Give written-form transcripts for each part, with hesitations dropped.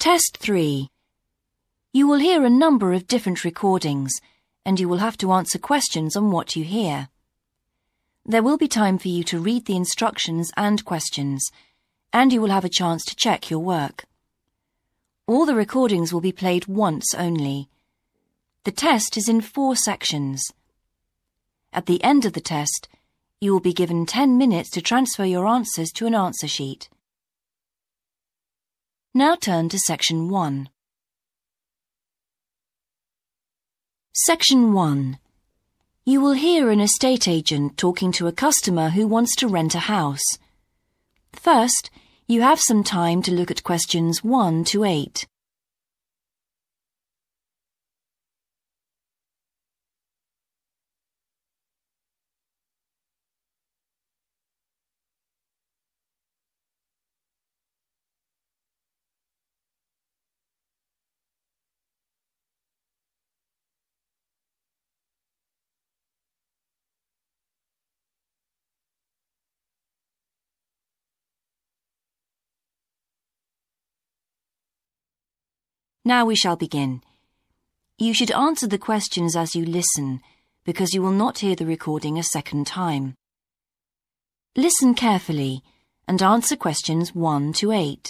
Test 3. You will hear a number of different recordings, and you will have to answer questions on what you hear. There will be time for you to read the instructions and questions, and you will have a chance to check your work. All the recordings will be played once only. The test is in 4 sections. At the end of the test, you will be given 10 minutes to transfer your answers to an answer sheet. Now turn to Section 1. Section 1. You will hear an estate agent talking to a customer who wants to rent a house. First, you have some time to look at questions 1 to 8. Now we shall begin. You should answer the questions as you listen, because you will not hear the recording a second time. Listen carefully and answer questions 1 to 8.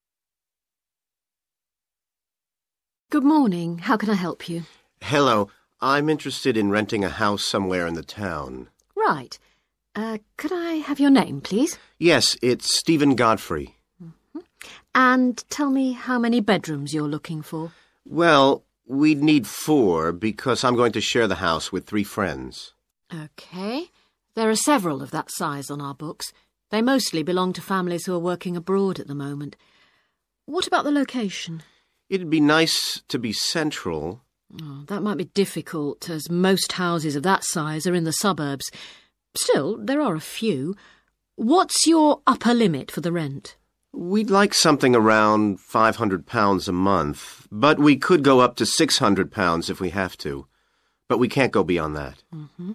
Good morning. How can I help you? Hello. I'm interested in renting a house somewhere in the town. Right. Could I have your name, please? Yes, it's Stephen Godfrey. And tell me how many bedrooms you're looking for. Well, we'd need 4 because I'm going to share the house with 3 friends. OK. There are several of that size on our books. They mostly belong to families who are working abroad at the moment. What about the location? It'd be nice to be central. Oh, that might be difficult, as most houses of that size are in the suburbs. Still, there are a few. What's your upper limit for the rent? We'd like something around £500 a month, but we could go up to £600 if we have to. But we can't go beyond that.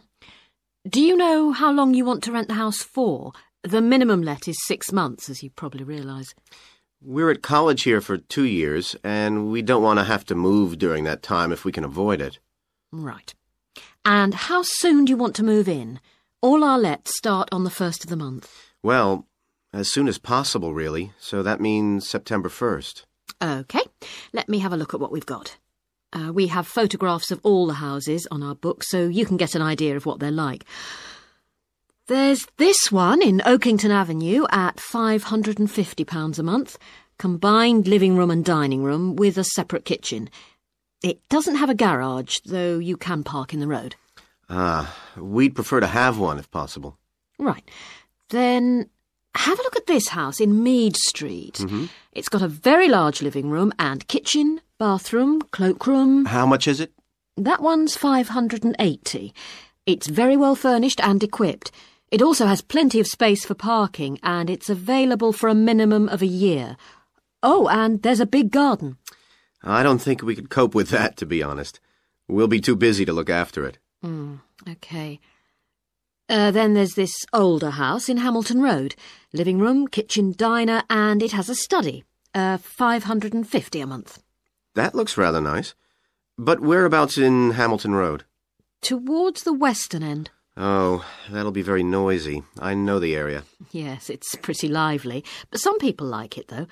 Do you know how long you want to rent the house for? The minimum let is 6 months, as you probably realise. We're at college here for 2 years, and we don't want to have to move during that time if we can avoid it. Right. And how soon do you want to move in? All our lets start on the 1st of the month. Well, as soon as possible, really, so that means September 1st. OK, let me have a look at what we've got. We have photographs of all the houses on our book, so you can get an idea of what they're like. There's this one in Oakington Avenue at £550 a month, combined living room and dining room with a separate kitchen. It doesn't have a garage, though you can park in the road. We'd prefer to have one if possible. Right. Then have a look at this house in Mead Street. It's got a very large living room and kitchen, bathroom, cloakroom. How much is it? That one's £580. It's very well furnished and equipped. It also has plenty of space for parking, and it's available for a minimum of a year. Oh, and there's a big garden. I don't think we could cope with that, to be honest. We'll be too busy to look after it. OK. Then there's this older house in Hamilton Road. Living room, kitchen, diner, and it has a study. £550 a month. That looks rather nice. But whereabouts in Hamilton Road? Towards the western end. Oh, that'll be very noisy. I know the area. Yes, it's pretty lively. But some people like it, though.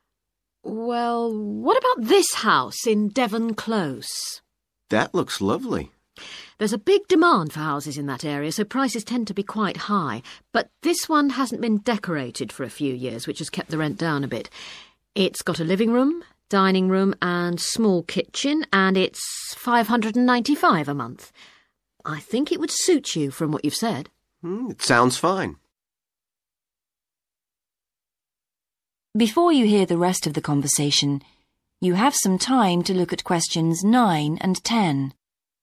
Well, what about this house in Devon Close? That looks lovely. There's a big demand for houses in that area, so prices tend to be quite high. But this one hasn't been decorated for a few years, which has kept the rent down a bit. It's got a living room, dining room and small kitchen, and it's £595 a month. I think it would suit you from what you've said. It sounds fine. Before you hear the rest of the conversation, you have some time to look at questions 9 and 10.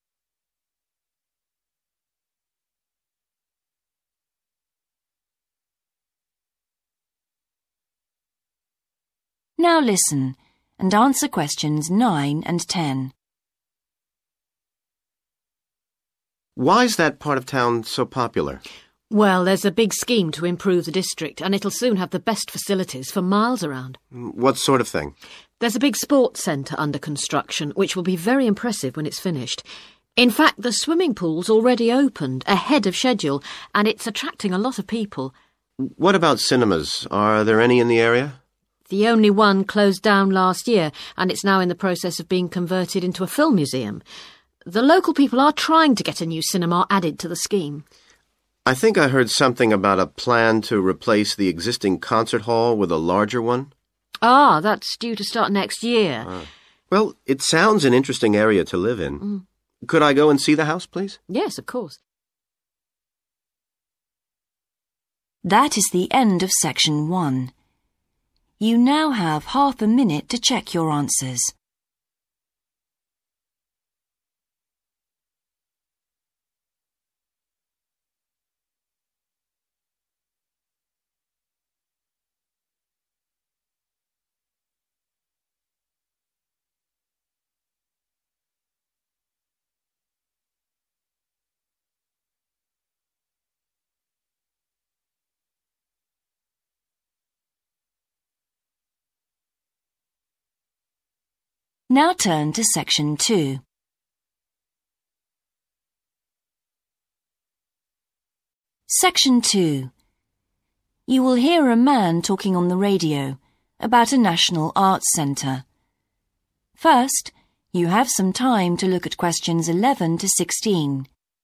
Now listen and answer questions 9 and 10. Why's that part of town so popular? Well, there's a big scheme to improve the district, and it'll soon have the best facilities for miles around. What sort of thing? There's a big sports centre under construction, which will be very impressive when it's finished. In fact, the swimming pool's already opened, ahead of schedule, and it's attracting a lot of people. What about cinemas? Are there any in the area? The only one closed down last year, and it's now in the process of being converted into a film museum. The local people are trying to get a new cinema added to the scheme. I think I heard something about a plan to replace the existing concert hall with a larger one. Ah, that's due to start next year. Well, it sounds an interesting area to live in. Could I go and see the house, please? Yes, of course. That is the end of section 1. You now have half a minute to check your answers. Now turn to section 2. Section 2. You will hear a man talking on the radio about a national arts centre. First, you have some time to look at questions 11 to 16.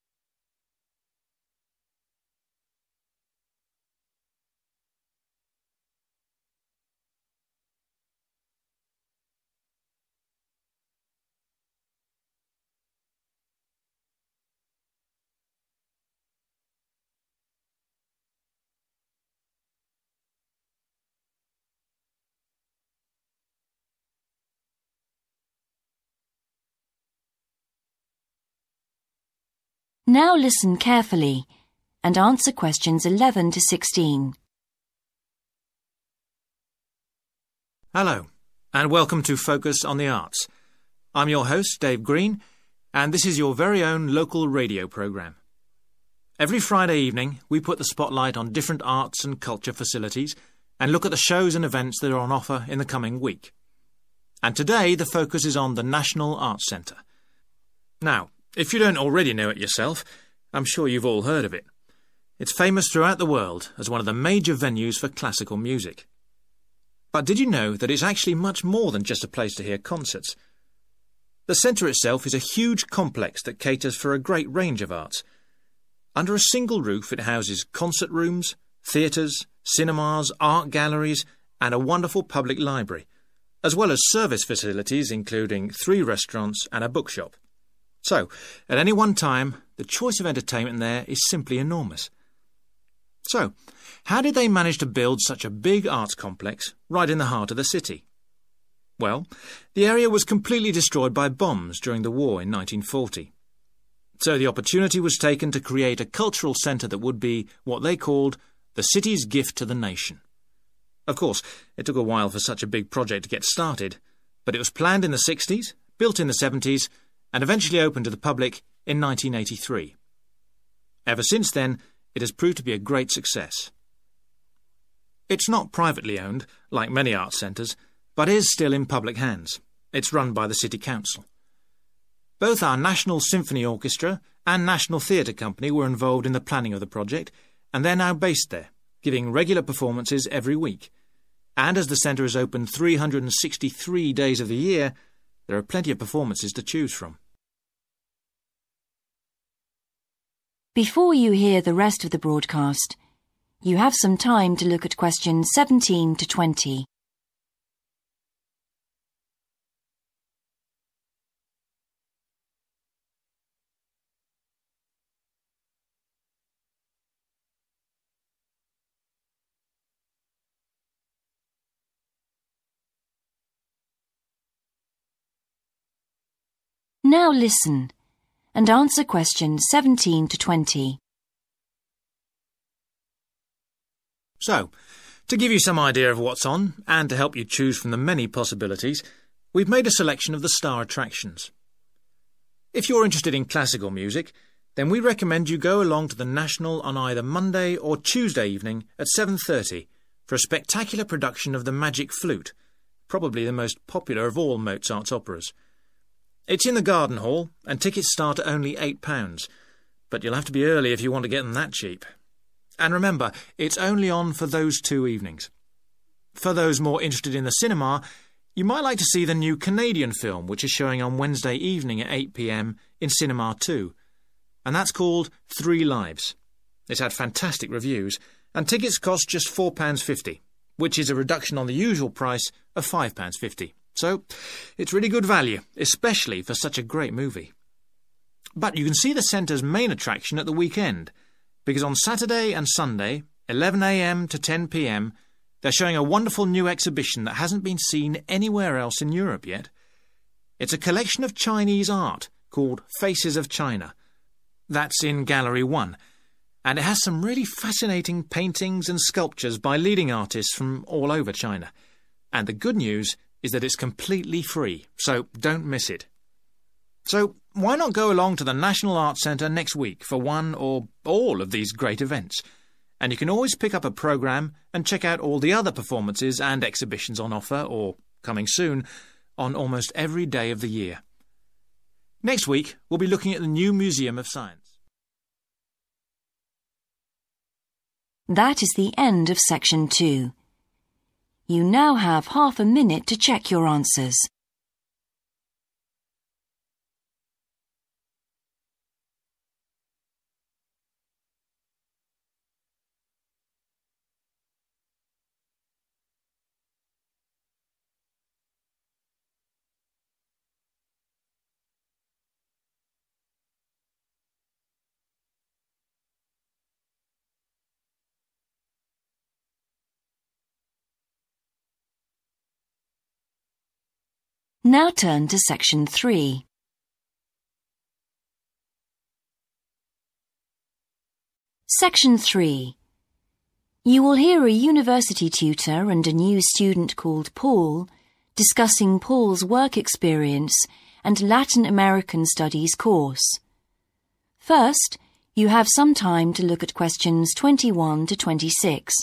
Now listen carefully and answer questions 11 to 16. Hello, and welcome to Focus on the Arts. I'm your host, Dave Green, and this is your very own local radio programme. Every Friday evening, we put the spotlight on different arts and culture facilities and look at the shows and events that are on offer in the coming week. And today, the focus is on the National Arts Centre. Now, if you don't already know it yourself, I'm sure you've all heard of it. It's famous throughout the world as one of the major venues for classical music. But did you know that it's actually much more than just a place to hear concerts? The centre itself is a huge complex that caters for a great range of arts. Under a single roof it houses concert rooms, theatres, cinemas, art galleries and a wonderful public library, as well as service facilities including 3 restaurants and a bookshop. So, at any one time, the choice of entertainment there is simply enormous. So, how did they manage to build such a big arts complex right in the heart of the city? Well, the area was completely destroyed by bombs during the war in 1940. So the opportunity was taken to create a cultural centre that would be what they called the city's gift to the nation. Of course, it took a while for such a big project to get started, but it was planned in the 60s, built in the 70s, and eventually opened to the public in 1983. Ever since then, it has proved to be a great success. It's not privately owned, like many arts centres, but is still in public hands. It's run by the City Council. Both our National Symphony Orchestra and National Theatre Company were involved in the planning of the project, and they're now based there, giving regular performances every week. And as the centre is open 363 days of the year, there are plenty of performances to choose from. Before you hear the rest of the broadcast, you have some time to look at questions 17 to 20. Now listen and answer questions 17 to 20. So, to give you some idea of what's on, and to help you choose from the many possibilities, we've made a selection of the star attractions. If you're interested in classical music, then we recommend you go along to the National on either Monday or Tuesday evening at 7:30 for a spectacular production of the Magic Flute, probably the most popular of all Mozart's operas. It's in the Garden Hall, and tickets start at only £8, but you'll have to be early if you want to get them that cheap. And remember, it's only on for those 2 evenings. For those more interested in the cinema, you might like to see the new Canadian film, which is showing on Wednesday evening at 8 p.m. in Cinema 2, and that's called 3 Lives. It's had fantastic reviews, and tickets cost just £4.50, which is a reduction on the usual price of £5.50. So, it's really good value, especially for such a great movie. But you can see the centre's main attraction at the weekend, because on Saturday and Sunday, 11 a.m. to 10 p.m, they're showing a wonderful new exhibition that hasn't been seen anywhere else in Europe yet. It's a collection of Chinese art called Faces of China. That's in Gallery 1, and it has some really fascinating paintings and sculptures by leading artists from all over China. And the good news is that it's completely free, so don't miss it. So why not go along to the National Arts Centre next week for one or all of these great events? And you can always pick up a programme and check out all the other performances and exhibitions on offer, or coming soon, on almost every day of the year. Next week, we'll be looking at the new Museum of Science. That is the end of Section 2. You now have half a minute to check your answers. Now turn to Section 3. Section 3. You will hear a university tutor and a new student called Paul discussing Paul's work experience and Latin American Studies course. First, you have some time to look at questions 21 to 26.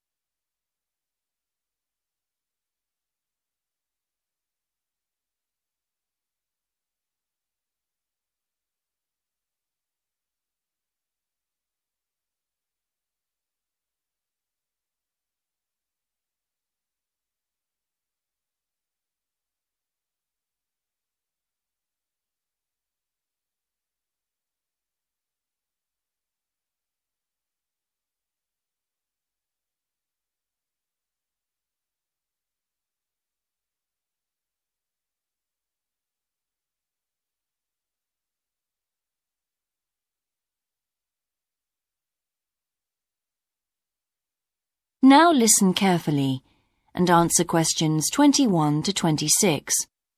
Now listen carefully and answer questions 21 to 26.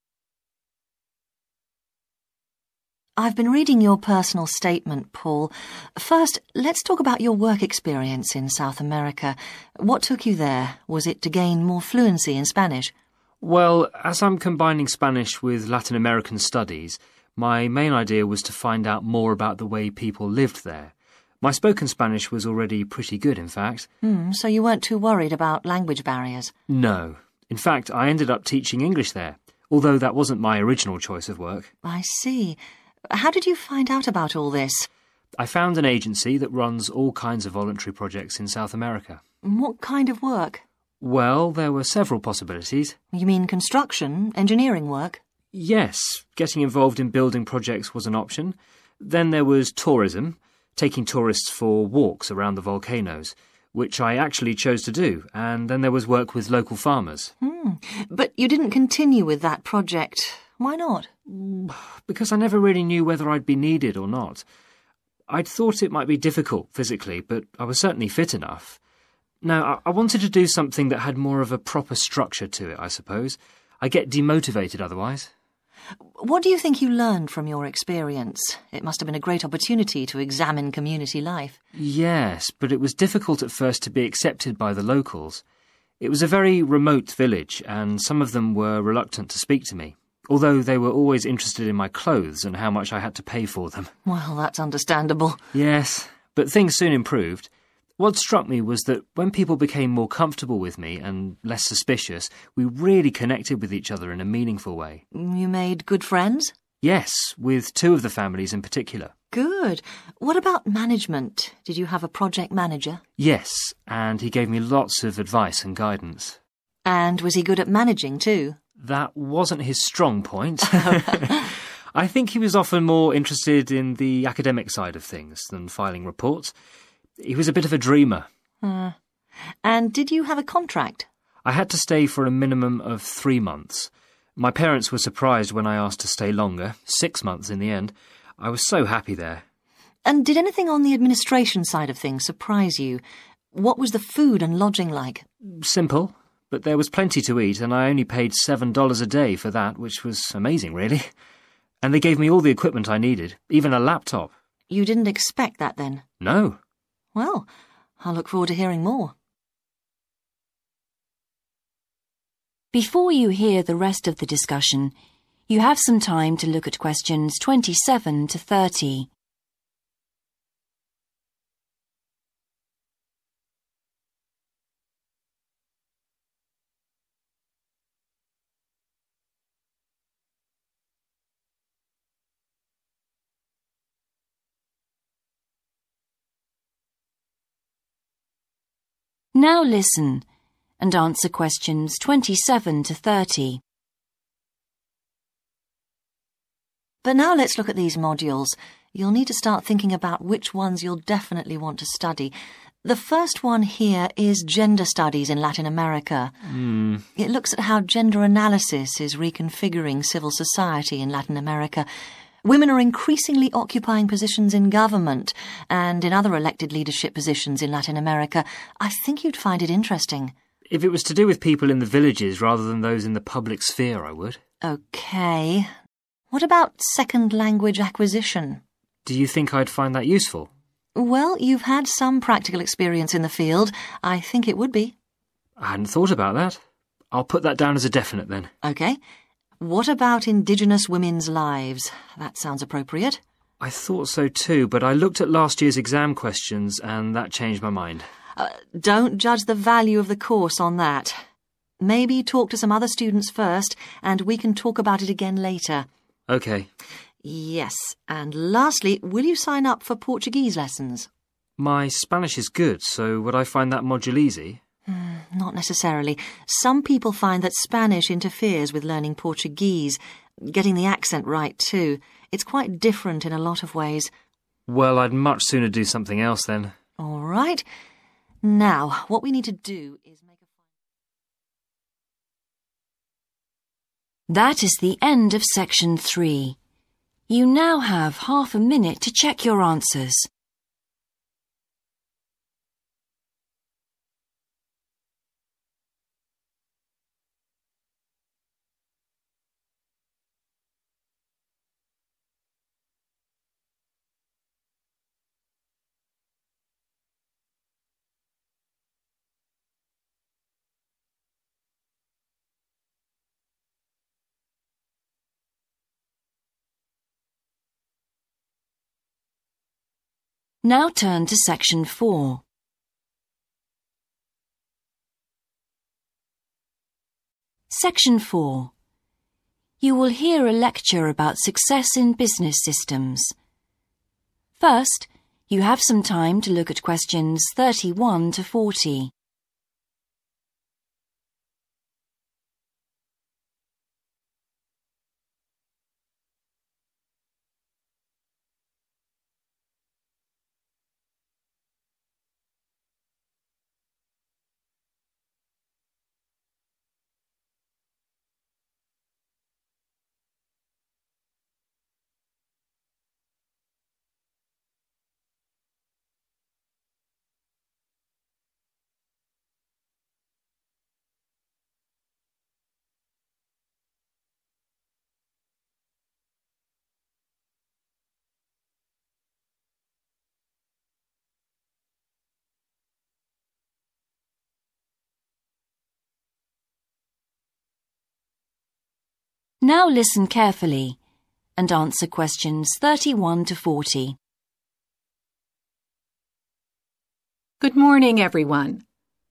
I've been reading your personal statement, Paul. First, let's talk about your work experience in South America. What took you there? Was it to gain more fluency in Spanish? Well, as I'm combining Spanish with Latin American studies, my main idea was to find out more about the way people lived there. My spoken Spanish was already pretty good, in fact. So you weren't too worried about language barriers? No. In fact, I ended up teaching English there, although that wasn't my original choice of work. I see. How did you find out about all this? I found an agency that runs all kinds of voluntary projects in South America. What kind of work? Well, there were several possibilities. You mean construction, engineering work? Yes, getting involved in building projects was an option. Then there was tourism, taking tourists for walks around the volcanoes, which I actually chose to do, and then there was work with local farmers. But you didn't continue with that project. Why not? Because I never really knew whether I'd be needed or not. I'd thought it might be difficult physically, but I was certainly fit enough. Now, I wanted to do something that had more of a proper structure to it, I suppose. I get demotivated otherwise. What do you think you learned from your experience? It must have been a great opportunity to examine community life. Yes, but it was difficult at first to be accepted by the locals. It was a very remote village, and some of them were reluctant to speak to me, although they were always interested in my clothes and how much I had to pay for them. Well, that's understandable. Yes, but things soon improved. What struck me was that when people became more comfortable with me and less suspicious, we really connected with each other in a meaningful way. You made good friends? Yes, with two of the families in particular. Good. What about management? Did you have a project manager? Yes, and he gave me lots of advice and guidance. And was he good at managing too? That wasn't his strong point. I think he was often more interested in the academic side of things than filing reports. He was a bit of a dreamer. And did you have a contract? I had to stay for a minimum of 3 months. My parents were surprised when I asked to stay longer, 6 months in the end. I was so happy there. And did anything on the administration side of things surprise you? What was the food and lodging like? Simple, but there was plenty to eat, and I only paid $7 a day for that, which was amazing, really. And they gave me all the equipment I needed, even a laptop. You didn't expect that then? No. Well, I'll look forward to hearing more. Before you hear the rest of the discussion, you have some time to look at questions 27 to 30. Now listen and answer questions 27 to 30. But now let's look at these modules. You'll need to start thinking about which ones you'll definitely want to study. The first one here is Gender Studies in Latin America. It looks at how gender analysis is reconfiguring civil society in Latin America. Women are increasingly occupying positions in government and in other elected leadership positions in Latin America. I think you'd find it interesting. If it was to do with people in the villages rather than those in the public sphere, I would. OK. What about second language acquisition? Do you think I'd find that useful? Well, you've had some practical experience in the field. I think it would be. I hadn't thought about that. I'll put that down as a definite then. OK. What about Indigenous women's lives? That sounds appropriate. I thought so too, but I looked at last year's exam questions and that changed my mind. Don't judge the value of the course on that. Maybe talk to some other students first, and we can talk about it again later. OK. Yes, and lastly, will you sign up for Portuguese lessons? My Spanish is good, so would I find that module easy? Not necessarily. Some people find that Spanish interferes with learning Portuguese, getting the accent right too. It's quite different in a lot of ways. Well, I'd much sooner do something else then. All right. Now, what we need to do is make a... That is the end of section 3. You now have half a minute to check your answers. Now turn to section 4. Section 4. You will hear a lecture about success in business systems. First, you have some time to look at questions 31 to 40. Now listen carefully and answer questions 31 to 40. Good morning, everyone.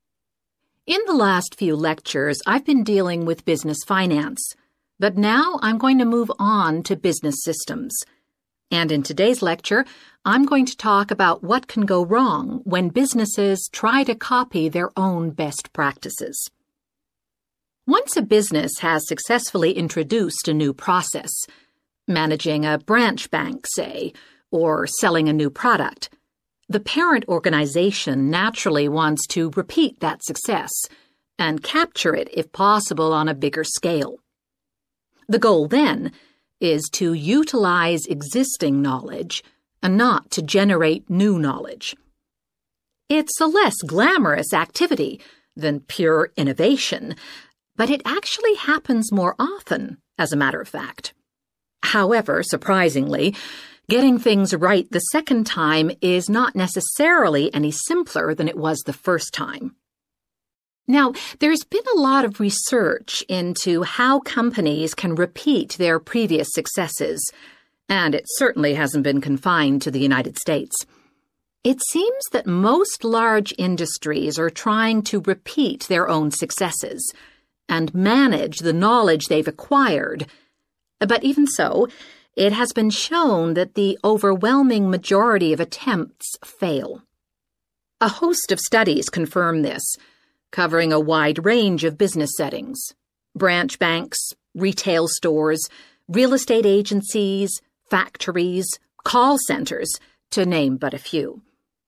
In the last few lectures, I've been dealing with business finance, but now I'm going to move on to business systems. And in today's lecture, I'm going to talk about what can go wrong when businesses try to copy their own best practices. Once a business has successfully introduced a new process, managing a branch bank, say, or selling a new product, the parent organization naturally wants to repeat that success and capture it, if possible, on a bigger scale. The goal, then, is to utilize existing knowledge and not to generate new knowledge. It's a less glamorous activity than pure innovation, but it actually happens more often, as a matter of fact. However, surprisingly, getting things right the second time is not necessarily any simpler than it was the first time. Now, there's been a lot of research into how companies can repeat their previous successes, and it certainly hasn't been confined to the United States. It seems that most large industries are trying to repeat their own successes and manage the knowledge they've acquired. But even so, it has been shown that the overwhelming majority of attempts fail. A host of studies confirm this, covering a wide range of business settings: branch banks, retail stores, real estate agencies, factories, call centers, to name but a few.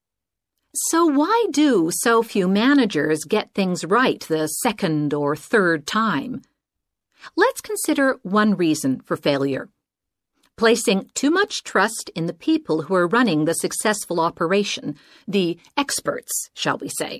So why do so few managers get things right the second or third time? Let's consider one reason for failure: placing too much trust in the people who are running the successful operation, the experts, shall we say.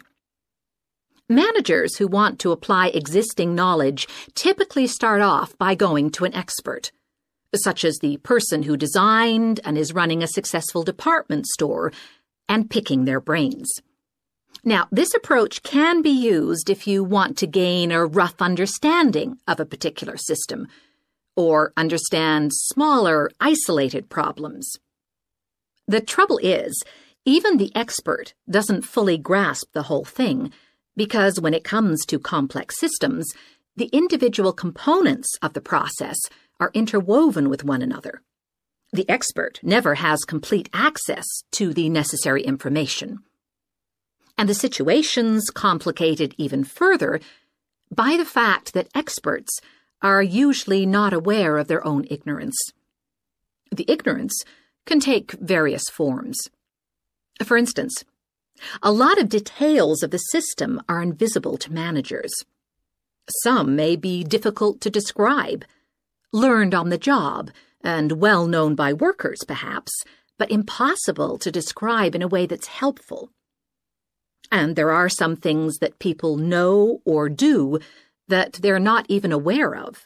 Managers who want to apply existing knowledge typically start off by going to an expert, such as the person who designed and is running a successful department store, and picking their brains. Now, this approach can be used if you want to gain a rough understanding of a particular system, or understand smaller, isolated problems. The trouble is, even the expert doesn't fully grasp the whole thing, because when it comes to complex systems, the individual components of the process are interwoven with one another. The expert never has complete access to the necessary information. And the situation's complicated even further by the fact that experts are usually not aware of their own ignorance. The ignorance can take various forms. For instance, a lot of details of the system are invisible to managers. Some may be difficult to describe, learned on the job, and well known by workers, perhaps, but impossible to describe in a way that's helpful. And there are some things that people know or do that they're not even aware of.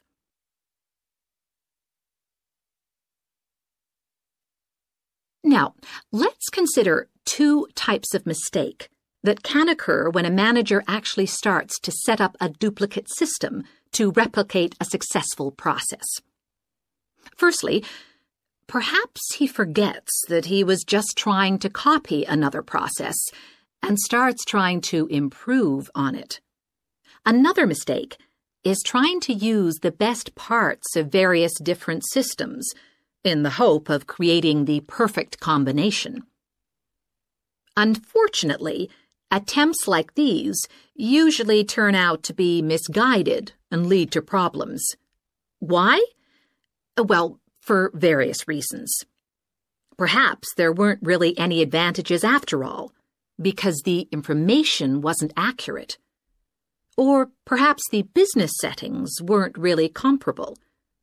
Now, let's consider two types of mistake that can occur when a manager actually starts to set up a duplicate system to replicate a successful process. Firstly, perhaps he forgets that he was just trying to copy another process and starts trying to improve on it. Another mistake is trying to use the best parts of various different systems in the hope of creating the perfect combination. Unfortunately, attempts like these usually turn out to be misguided and lead to problems. Why? Well, for various reasons. Perhaps there weren't really any advantages after all, because the information wasn't accurate. Or perhaps the business settings weren't really comparable.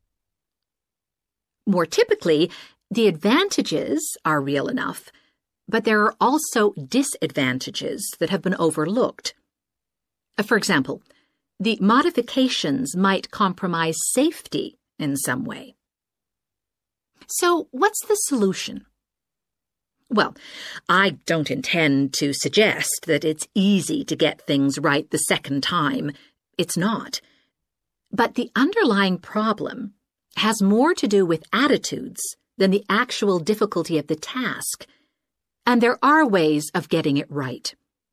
More typically, the advantages are real enough, but there are also disadvantages that have been overlooked. For example, the modifications might compromise safety in some way. So, what's the solution? Well, I don't intend to suggest that it's easy to get things right the second time. It's not. But the underlying problem has more to do with attitudes than the actual difficulty of the task, and there are ways of getting it right.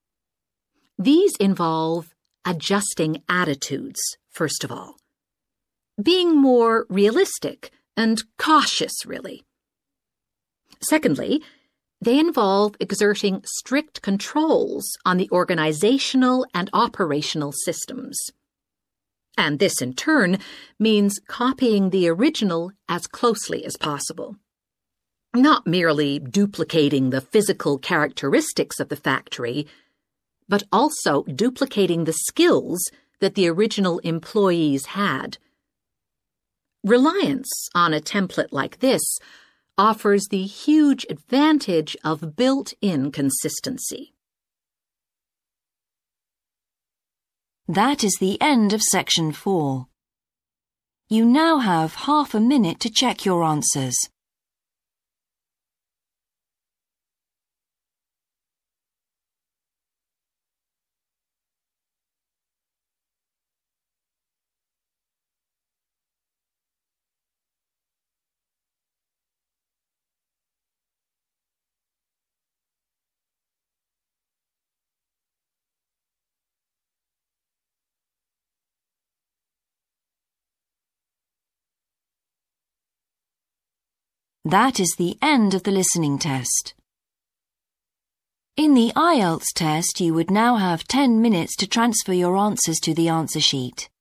These involve adjusting attitudes, first of all. Being more realistic and cautious, really. Secondly, they involve exerting strict controls on the organizational and operational systems. And this, in turn, means copying the original as closely as possible. Not merely duplicating the physical characteristics of the factory, but also duplicating the skills that the original employees had. Reliance on a template like this offers the huge advantage of built-in consistency. That is the end of section 4. You now have half a minute to check your answers. That is the end of the listening test. In the IELTS test, you would now have 10 minutes to transfer your answers to the answer sheet.